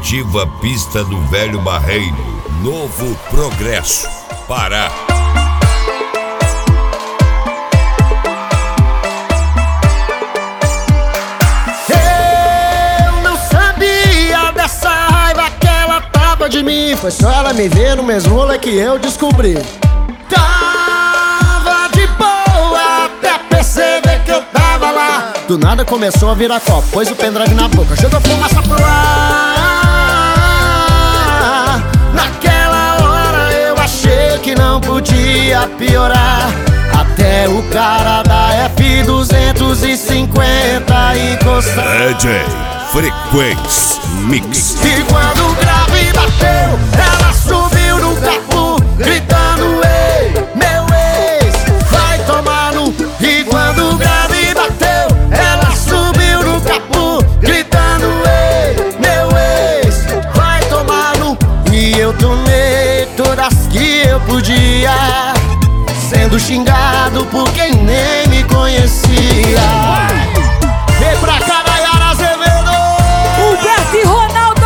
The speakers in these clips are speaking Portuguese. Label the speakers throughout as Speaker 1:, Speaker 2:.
Speaker 1: Primitiva Pista do Velho Barreiro, Novo Progresso, Pará.
Speaker 2: Eu não sabia dessa raiva que ela tava de mim. Foi só ela me ver no mesmo rolê que eu descobri. Tava de boa até perceber que eu tava lá. Do nada começou a virar copo, pôs o pendrive na boca, jogou fumaça pro ar. Naquela hora eu achei que não podia piorar, até o cara da F250 encostar.
Speaker 1: DJ Frequência Mix.
Speaker 2: E quando o grave bateu, ela subiu no capô, gritando: ei, meu ex, vai tomar no... E quando o grave bateu, ela subiu no capô, gritando: ei, meu ex, vai tomar no... E eu tomei todas que eu podia, sendo xingado por quem nem me conhecia. Vem pra cá, Nayara Azevedo,
Speaker 3: Humberto e Ronaldo.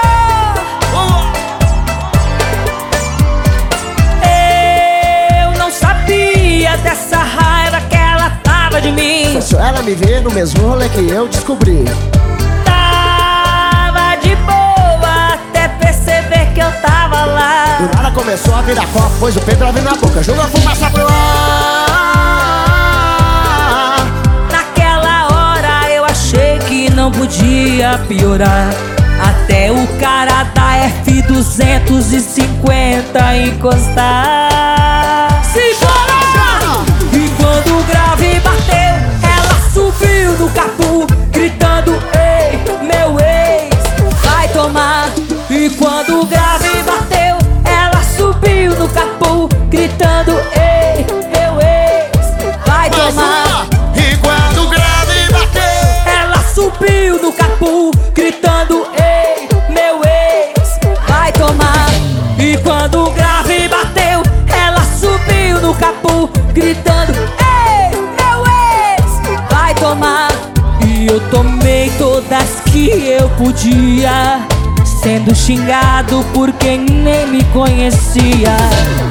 Speaker 3: Eu não sabia dessa raiva que ela tava de mim.
Speaker 2: foi só ela me ver no mesmo rolê que eu descobri.
Speaker 3: Tava de boa até perceber que eu tava lá.
Speaker 2: Do nada começou a virar copo, pôs o pendrive na boca, jogou a fumaça pro ar.
Speaker 3: Naquela hora eu achei que não podia piorar, até o cara da F250 encostar. Simbora! E quando o grave bateu, ela subiu no capô, gritando: ei, meu ex, vai tomar. E quando o grave bateu, ela subiu no capô, gritando: ei, meu ex, vai tomar.
Speaker 2: E quando o grave bateu,
Speaker 3: Ela subiu no capô, gritando: ei, meu ex, vai tomar. E quando o grave bateu, ela subiu no capô, gritando: ei, meu ex, vai tomar. E eu tomei todas que eu podia, sendo xingado por quem nem me conhecia.